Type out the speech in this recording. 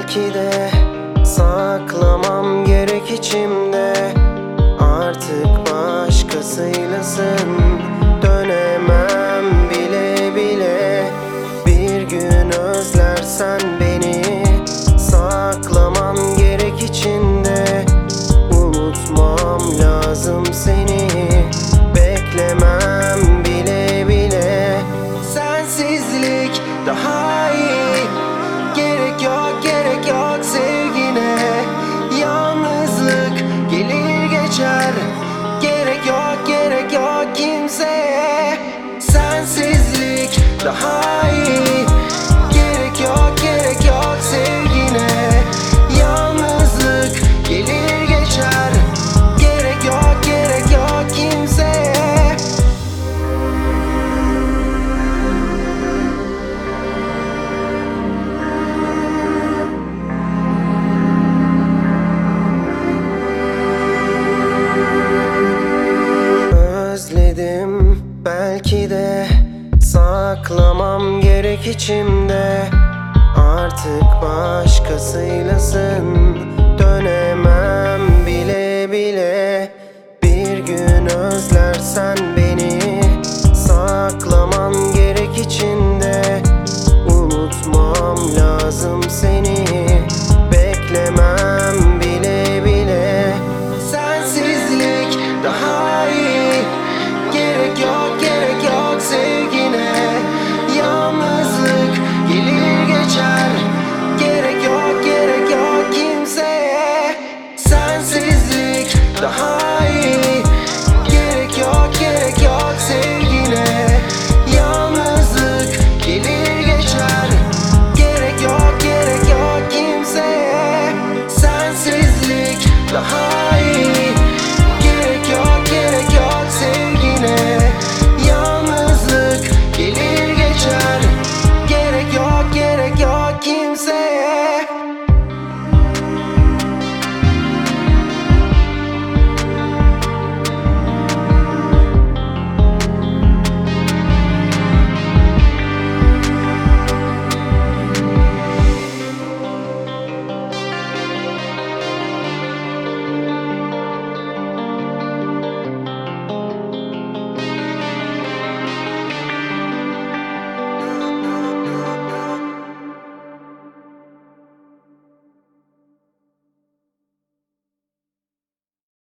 Belki de saklamam gerek içimde. Artık başkasıylasın, dönemem bile bile. Bir gün özlersen beni, saklamam gerek içinde. Unutmam lazım seni, beklemem bile bile. Sensizlik daha iyi. Gerek yok, gerek yok sevgine. Yalnızlık gelir geçer. Gerek yok, gerek yok kimseye. Sensizlik daha iyi. Gerek yok, gerek yok sevgine. Yalnızlık gelir geçer. Gerek yok, gerek yok kimseye. Özledim, belki de saklamam gerek içimde. Artık başkasıylasın, dönemem bile bile. Bir gün özlersen beni, saklamam gerek içinde. Unutmam lazım seni,